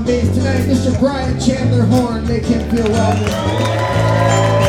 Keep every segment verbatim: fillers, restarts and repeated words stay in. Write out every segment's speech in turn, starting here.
on bass tonight, Mister Brian Chandler Horn. Make him feel welcome.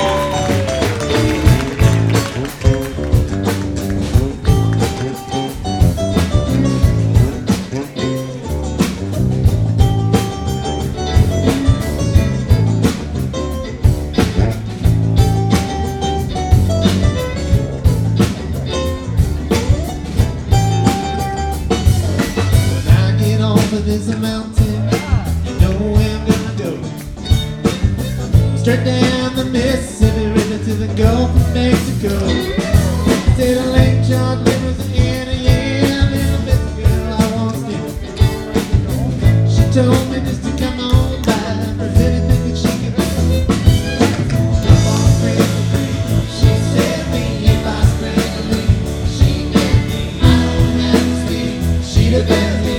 There's a mountain, you know where I'm gonna go. Straight down the Mississippi River to the Gulf of Mexico. Say the Lake John Rivers in a yeah, little bit girl I want to. She told me just to come on by, there's anything that she can do. Up on Crystal Creek, she said me if I sprang to leave. She gave me, I don't have to speak. She'd have been me.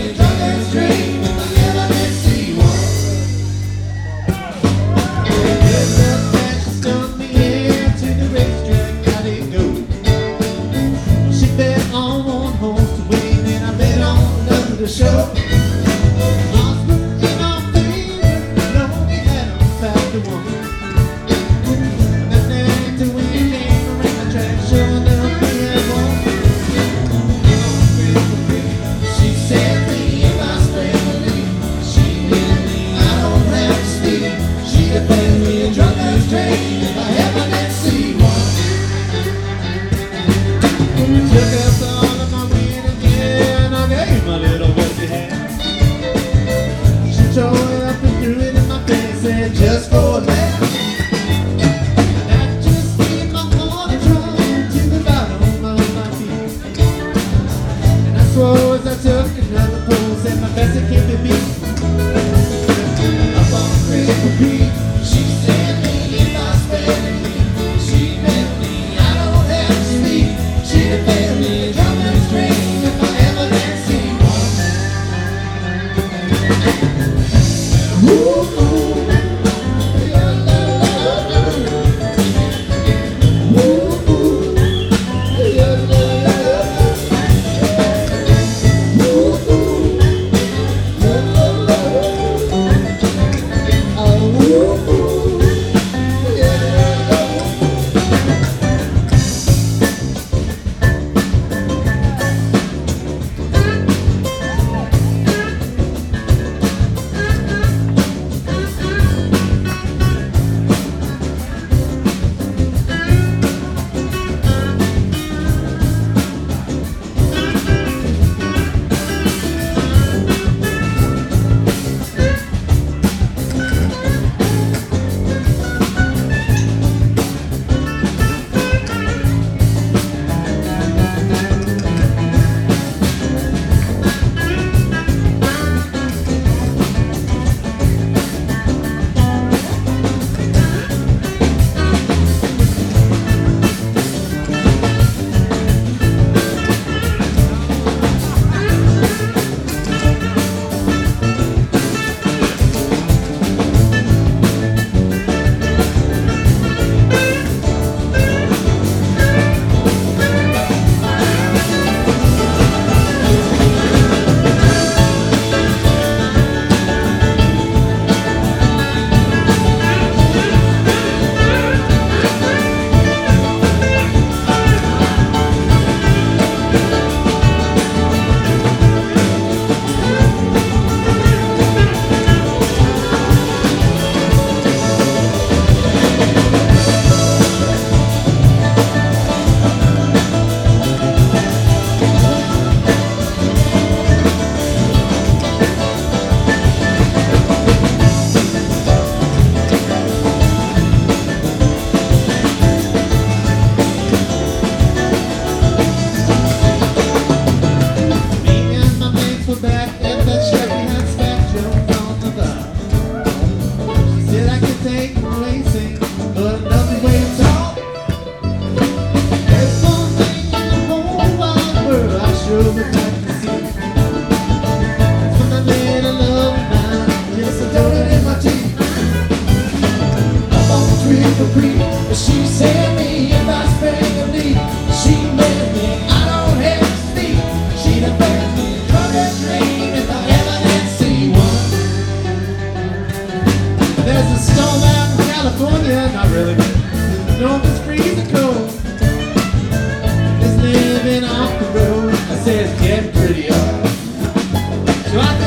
The show. Lost in our favor, no, we had a fact of one. And that night till we came around the track, showing up we had one. She said me if I sprang to leave. She did me, I don't have to speak. She'd have paid me a drunker's train if I ever did see one. Took up all of my wind again, I gave my little throw it up and threw it in my face, said just for a laugh. And I just gave my morning drum to the bottom of my feet. And I swore as I took another pull, said my best it can't be beat. Up on Crystal Creek, she said me if I sped me. She met me, I don't have to speak. She'd have paid me a drummer's train if I ever did see one. California, not really. The north is freezing cold. It's living off the road. I said it's getting pretty hard. So I